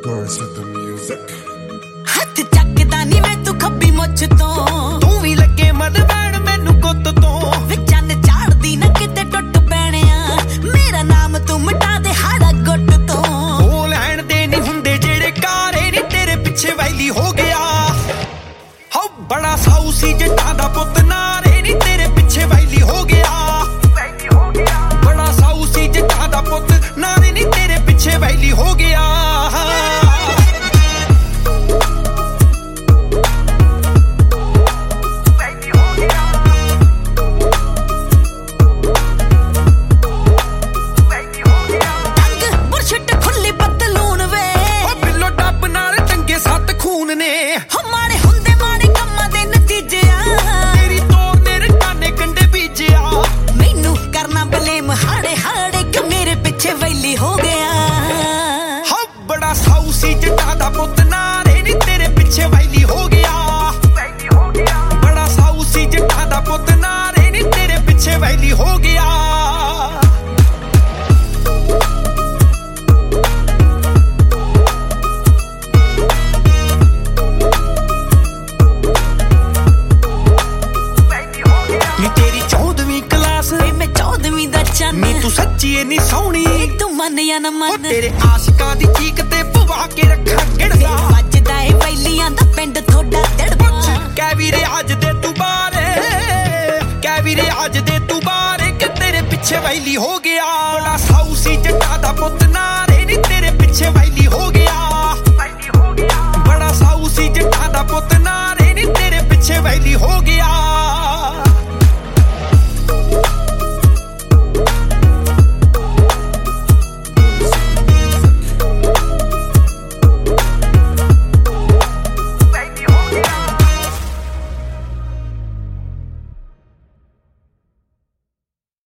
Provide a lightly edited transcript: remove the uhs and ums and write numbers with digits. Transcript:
Girls with the music. ਹੱਥ ਚੱਕਦਾ ਨੀ ਮੈਂ ਤੂੰ ਖੱਬੀ ਮੁੱਛ ਤੋਂ ਤੂੰ ਵੀ ਲੱਗੇ ਮਦ ਬੈਣ ਮੈਨੂੰ ਗੁੱਤ ਤੋਂ ਵੇ ਚੰਨ ਝਾੜਦੀ ਨਾ ਕਿਤੇ ਟੁੱਟ ਪੈਣਿਆ ਮੇਰਾ ਨਾਮ ਤੂੰ ਮਿਟਾ ਦੇ ਹਾੜਾ ਗੁੱਟ ਤੋਂ ਉਹ ਲੈਣ ਦੇ ਨਹੀਂ ਹੁੰਦੇ ਜਿਹੜੇ ਕਾਰੇ ਨੀ ਤੇਰੇ ਪਿੱਛੇ ਵੈਲੀ ਹੋ ਗਿਆ ਹੋ ਬੜਾ ਸਾਊ ਸੀ ਜੱਟਾਂ ਦਾ ਪੁੱਤ ਨਾਰੇ ਨੀ ਤੇਰੇ ਪਿੱਛੇ ਵੈਲੀ ਹੋ ਗਿਆ ਬੜਾ ਸਾਊ ਸੀ ਜੱਟਾਂ ਦਾ ਪੁੱਤ ਨਾਰੇ ਨੀ ਤੇਰੇ ਪਿੱਛੇ ਵੈਲੀ ਹੋ ਗਿਆ ਹਮਾਰੇ ਹੁੰਦੇ ਮਾੜੇ ਕੰਮਾਂ ਦੇ ਨਤੀਜੇ ਆ ਤੇਰੀ ਤੋਰ ਨੇ ਰਟਾਨੇ ਕੰਡੇ ਬੀਜਿਆ ਮੈਨੂੰ ਕਰਨਾ ਬਲੇਮ ਹਾੜੇ ਹਾੜੇ ਕਿ ਮੇਰੇ ਪਿੱਛੇ ਵੈਲੀ ਹੋ ਗਿਆ ਹਾਂ ਬੜਾ ਸਾਊ ਸੀ ਜੱਟਾਂ ਦਾ ਪੁੱਤ ਨਾਰੇ ਨੀ ਤੇਰੇ ਪਿੱਛੇ ਵੈਲੀ ਹੋ ਗਿਆ ਬੜਾ ਸਾਊ ਸੀ ਜੱਟਾਂ ਦਾ ਪੁੱਤ ਨਾਰੇ ਨੀ ਤੇਰੇ ਪਿੱਛੇ ਵੈਲੀ ਹੋ ਗਿਆ ਨੀ ਤੂੰ ਸੱਚੀ ਏ ਨੀ ਸੋਹਣੀ ਤੂੰ ਮੰਨ ਜਾਂ ਨਾ ਮੰਨ ਤੇਰੇ ਆਸ਼ਿਕਾਂ ਦੀ ਚੀਕ ਤੇ ਪਵਾ ਕੇ ਰੱਖਾਂ ਗਿੜਦਾ ਵੱਜਦਾ ਏ ਵੈਲੀਆਂ ਦਾ ਪਿੰਡ ਥੋੜਾ ਡੜਦਾ ਕਹਿ ਵੀਰੇ ਅੱਜ ਦੇ ਤੂੰ ਬਾਰੇ ਕਹਿ ਵੀਰੇ ਅੱਜ ਦੇ ਤੂੰ ਬਾਰੇ ਕਿ ਤੇਰੇ ਪਿੱਛੇ ਵੈਲੀ ਹੋ ਗਿਆ ਬੜਾ ਸਾਊ ਸੀ ਜੱਟਾਂ ਦਾ ਪੁੱਤ ਨਾ